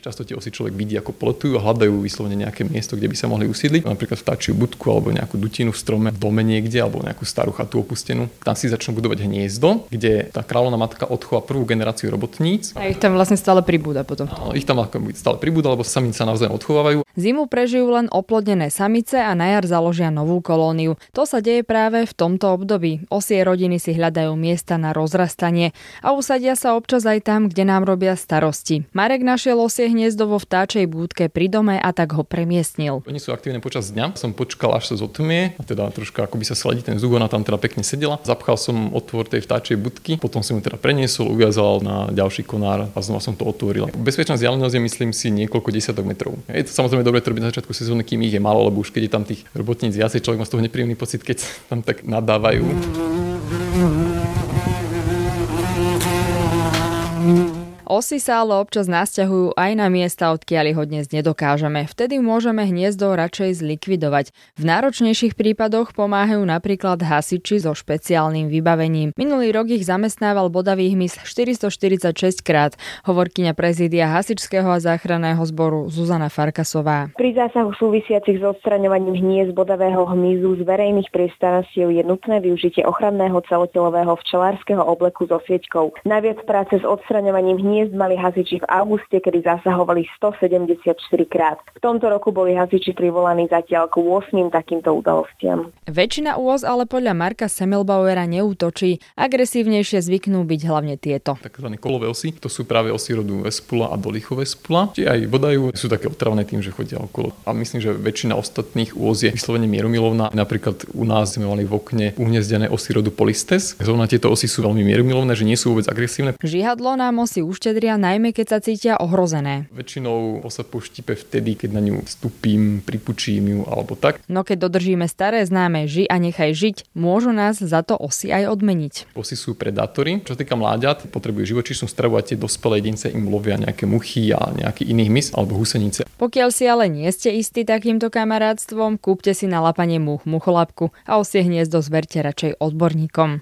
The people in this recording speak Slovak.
Často tie osy človek vidí, ako poletujú a hľadajú vyslovene nejaké miesto, kde by sa mohli usídliť, napríklad vtáčiu budku alebo nejakú dutinu v strome, v dome niekde alebo nejakú starú chatu opustenú. Tam si začnú budovať hniezdo, kde tá kráľovná matka odchová prvú generáciu robotníc. A ich tam vlastne stále pribúda potom. No, ich tam stále pribúda, lebo sami sa navzájom odchovávajú. Zimu prežijú len oplodnené samice a na jar založia novú kolóniu. To sa deje práve v tomto období. Osie rodiny si hľadajú miesta na rozrastanie a usadia sa občas aj tam, kde nám robia starosti. Marek našiel osie hniezdo vo vtáčej búdke pri dome a tak ho premiestnil. Oni sú aktívne počas dňa. Som počkal, až sa zotmie, a teda troška akoby sa sladí ten vzduch, ona tam teda pekne sedela. Zapchal som otvor tej vtáčej budky, potom som ju teda preniesol, uviazal na ďalší konár a znova som to otvoril. Bezpečná vzdialenosť je, myslím si, niekoľko desiatok metrov. Je to samozrejme dobre to robiť na začiatku sezóny, kým ich je málo, lebo už keď je tam tých robotníc viacej, človek má z toho nepríjemný pocit, keď tam tak nadávajú. Osy sa ale občas nasťahujú aj na miesta, odkiaľ ho dnes nedokážeme. Vtedy môžeme hniezdo radšej zlikvidovať. V náročnejších prípadoch pomáhajú napríklad hasiči so špeciálnym vybavením. Minulý rok ich zamestnával bodavý hmyz 446 krát, hovorkyňa prezídia hasičského a záchranného zboru Zuzana Farkasová. Pri zásahu súvisiacich s odstraňovaním hniezd bodavého hmyzu z verejných priestranstiev je nutné využitie ochranného celotelového včelárskeho obleku so sieťkou. Naviac práce s odstraňovaním hniezd mali hasiči v auguste, kedy zasahovali 174 krát. V tomto roku boli hasiči privolaní zatiaľ k 8 takýmto udalostiam. Väčšina úoz ale podľa Marka Semmelbauera neútočí. Agresívnejšie zvyknú byť hlavne tieto. Takzvané kolové osy, to sú práve osy rodu Vespula a Dolicho Vespula. Tie aj bodajú, sú také otravné tým, že chodia okolo. A myslím, že väčšina ostatných úoz je vyslovene mierumilovná. Napríklad u nás sme mali v okne uhniezdené osy rodu Polistes. Zrovna tieto osy sú veľmi mierumilovné, že nie sú vôbec agresívne. Žihadlo nám osy uštedria, najmä keď sa cítia ohrozené. Väčšinou osa poštípe vtedy, keď na ňu vstúpim, pripučím ju alebo tak. No keď dodržíme staré známe ži a nechaj žiť, môžu nás za to osy aj odmeniť. Osy sú predátori. Čo sa týka mláďat, potrebujú živočíšnu stravu a tie dospelé jedince im lovia nejaké muchy a nejaký iný hmyz alebo husenice. Pokiaľ si ale nie ste istí takýmto kamarátstvom, kúpte si na lapanie mucholapku a osie hniezdo zverte radšej odborníkom.